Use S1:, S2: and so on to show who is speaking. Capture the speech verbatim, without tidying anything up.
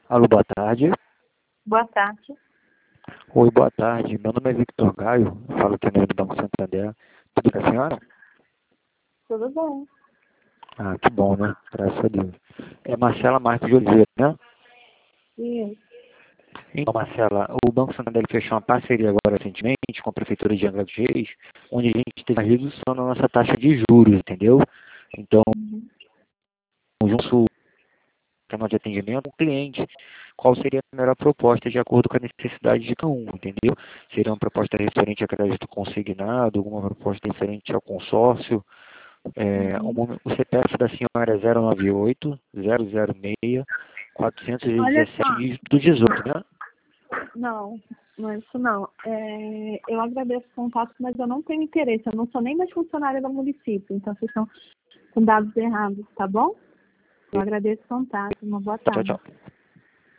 S1: Alô, boa tarde.
S2: Boa tarde.
S1: Oi, boa tarde. Meu nome é Victor Gaio, falo aqui no do Banco Santander. Tudo bem, senhora?
S2: Tudo bem?
S1: Ah, que bom, né? Graças a Deus. É Marcela Marques de Oliveira, né?
S2: Isso.
S1: Então, Marcela, o Banco Santander fechou uma parceria agora recentemente com a Prefeitura de Angra dos Reis, onde a gente teve uma redução na nossa taxa de juros, entendeu? Então,
S2: Uhum.
S1: junto canal de atendimento ao cliente, qual seria a melhor proposta de acordo com a necessidade de cada um, entendeu? Seria uma proposta referente a crédito consignado, alguma proposta referente ao consórcio. É, o,
S2: Uhum.
S1: momen- o C P F da senhora é zero nove oito, zero zero seis, quatrocentos e
S2: Olha
S1: dezessete
S2: só,
S1: dígito do dezoito, né?
S2: não, não é isso não. É, eu agradeço o contato, mas eu não tenho interesse. Eu não sou nem mais funcionária do município, então vocês estão com dados errados, tá bom? Eu agradeço o contato. Uma boa
S1: Tchau,
S2: tarde.
S1: tchau.